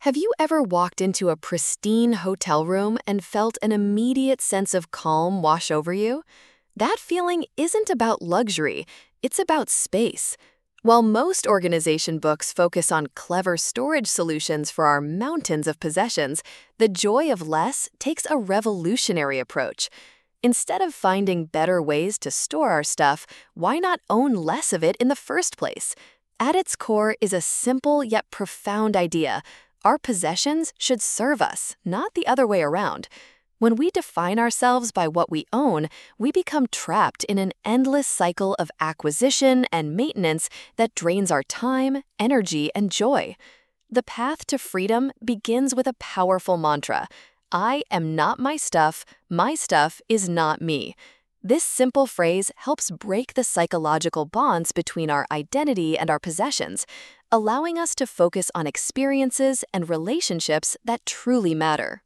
Have you ever walked into a pristine hotel room and felt an immediate sense of calm wash over you? That feeling isn't about luxury, it's about space. While most organization books focus on clever storage solutions for our mountains of possessions, the joy of less takes a revolutionary approach. Instead of finding better ways to store our stuff, why not own less of it in the first place? At its core is a simple yet profound idea. Our possessions should serve us, not the other way around. When we define ourselves by what we own, we become trapped in an endless cycle of acquisition and maintenance that drains our time, energy, and joy. The path to freedom begins with a powerful mantra: I am not my stuff is not me. This simple phrase helps break the psychological bonds between our identity and our possessions, allowing us to focus on experiences and relationships that truly matter.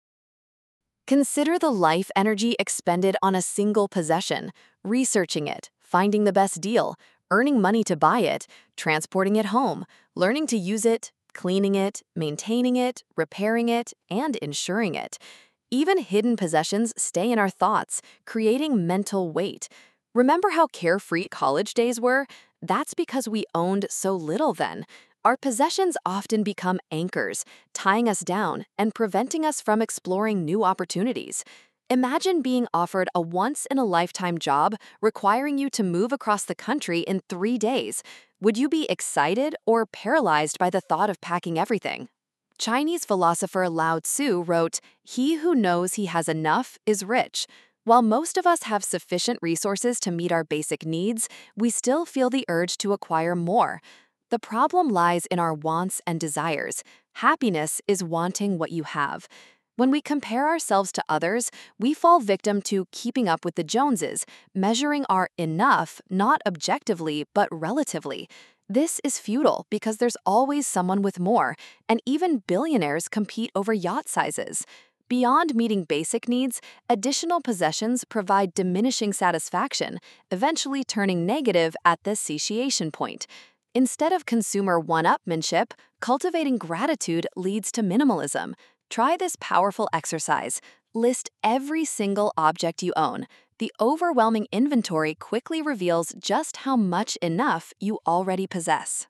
Consider the life energy expended on a single possession, researching it, finding the best deal, earning money to buy it, transporting it home, learning to use it, cleaning it, maintaining it, repairing it, and insuring it. Even hidden possessions stay in our thoughts, creating mental weight. Remember how carefree college days were? That's because we owned so little then. Our possessions often become anchors, tying us down and preventing us from exploring new opportunities. Imagine being offered a once-in-a-lifetime job requiring you to move across the country in 3 days. Would you be excited or paralyzed by the thought of packing everything? Chinese philosopher Lao Tzu wrote, "He who knows he has enough is rich." While most of us have sufficient resources to meet our basic needs, we still feel the urge to acquire more. The problem lies in our wants and desires. Happiness is wanting what you have. When we compare ourselves to others, we fall victim to keeping up with the Joneses, measuring our enough not objectively but relatively. This is futile because there's always someone with more, and even billionaires compete over yacht sizes. Beyond meeting basic needs, additional possessions provide diminishing satisfaction, eventually turning negative at the satiation point. Instead of consumer one-upmanship, cultivating gratitude leads to minimalism. Try this powerful exercise. List every single object you own. The overwhelming inventory quickly reveals just how much enough you already possess.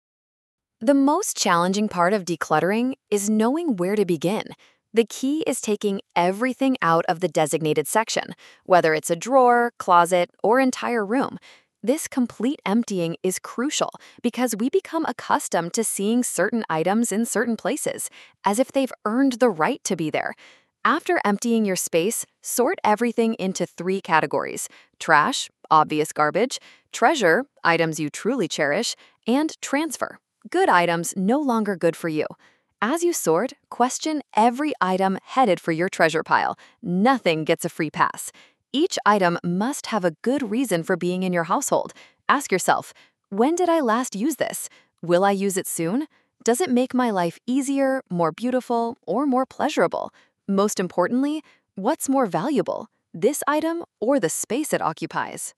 The most challenging part of decluttering is knowing where to begin. The key is taking everything out of the designated section, whether it's a drawer, closet, or entire room. This complete emptying is crucial because we become accustomed to seeing certain items in certain places, as if they've earned the right to be there. After emptying your space, sort everything into 3 categories: trash, obvious garbage; treasure, items you truly cherish; and transfer, good items no longer good for you. As you sort, question every item headed for your treasure pile. Nothing gets a free pass. Each item must have a good reason for being in your household. Ask yourself, when did I last use this? Will I use it soon? Does it make my life easier, more beautiful, or more pleasurable? Most importantly, what's more valuable, this item or the space it occupies?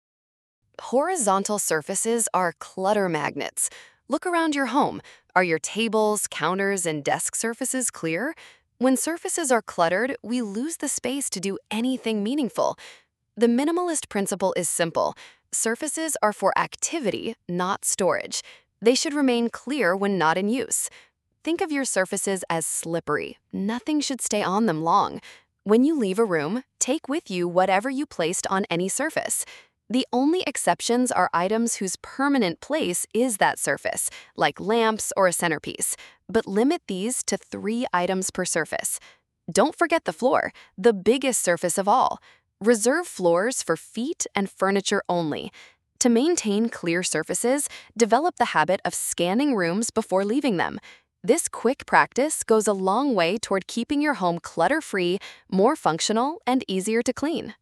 Horizontal surfaces are clutter magnets. Look around your home. Are your tables, counters, and desk surfaces clear? When surfaces are cluttered, we lose the space to do anything meaningful. The minimalist principle is simple. Surfaces are for activity, not storage. They should remain clear when not in use. Think of your surfaces as slippery. Nothing should stay on them long. When you leave a room, take with you whatever you placed on any surface. The only exceptions are items whose permanent place is that surface, like lamps or a centerpiece, but limit these to 3 items per surface. Don't forget the floor, the biggest surface of all. Reserve floors for feet and furniture only. To maintain clear surfaces, develop the habit of scanning rooms before leaving them. This quick practice goes a long way toward keeping your home clutter-free, more functional, and easier to clean.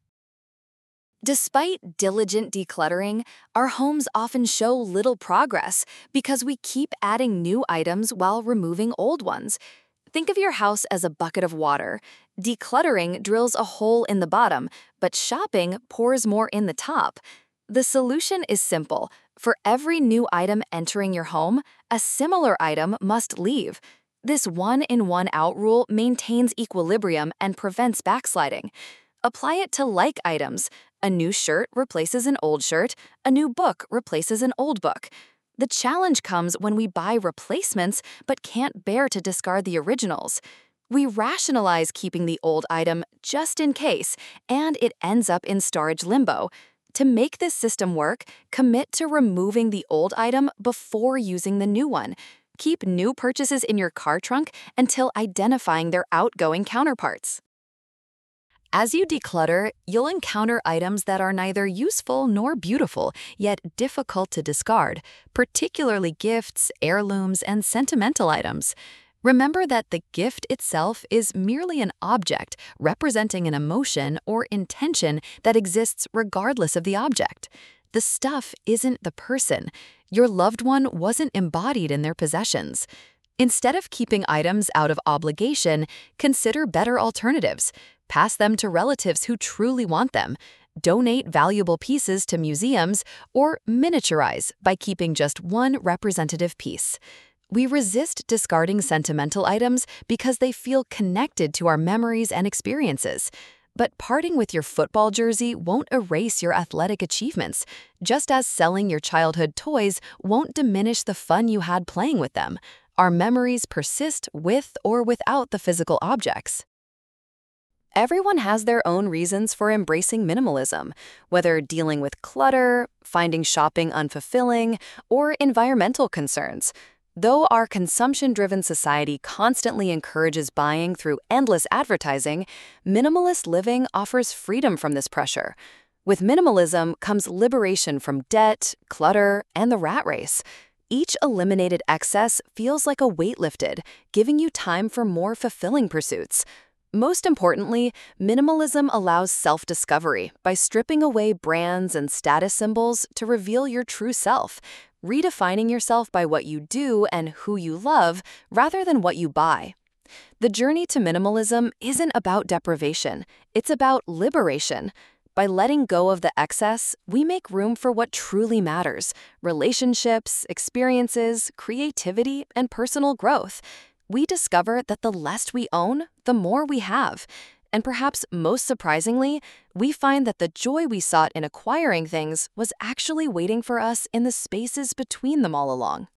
Despite diligent decluttering, our homes often show little progress because we keep adding new items while removing old ones. Think of your house as a bucket of water. Decluttering drills a hole in the bottom, but shopping pours more in the top. The solution is simple. For every new item entering your home, a similar item must leave. This one-in-one-out rule maintains equilibrium and prevents backsliding. Apply it to like items. A new shirt replaces an old shirt, a new book replaces an old book. The challenge comes when we buy replacements but can't bear to discard the originals. We rationalize keeping the old item just in case, and it ends up in storage limbo. To make this system work, commit to removing the old item before using the new one. Keep new purchases in your car trunk until identifying their outgoing counterparts. As you declutter, you'll encounter items that are neither useful nor beautiful, yet difficult to discard, particularly gifts, heirlooms, and sentimental items. Remember that the gift itself is merely an object representing an emotion or intention that exists regardless of the object. The stuff isn't the person. Your loved one wasn't embodied in their possessions. Instead of keeping items out of obligation, consider better alternatives. Pass them to relatives who truly want them. Donate valuable pieces to museums, or miniaturize by keeping just one representative piece. We resist discarding sentimental items because they feel connected to our memories and experiences. But parting with your football jersey won't erase your athletic achievements, just as selling your childhood toys won't diminish the fun you had playing with them. Our memories persist with or without the physical objects. Everyone has their own reasons for embracing minimalism, whether dealing with clutter, finding shopping unfulfilling, or environmental concerns. Though our consumption-driven society constantly encourages buying through endless advertising, minimalist living offers freedom from this pressure. With minimalism comes liberation from debt, clutter, and the rat race. Each eliminated excess feels like a weight lifted, giving you time for more fulfilling pursuits. Most importantly, minimalism allows self-discovery by stripping away brands and status symbols to reveal your true self, redefining yourself by what you do and who you love rather than what you buy. The journey to minimalism isn't about deprivation, it's about liberation. By letting go of the excess, we make room for what truly matters: relationships, experiences, creativity, and personal growth. We discover that the less we own, the more we have. And perhaps most surprisingly, we find that the joy we sought in acquiring things was actually waiting for us in the spaces between them all along.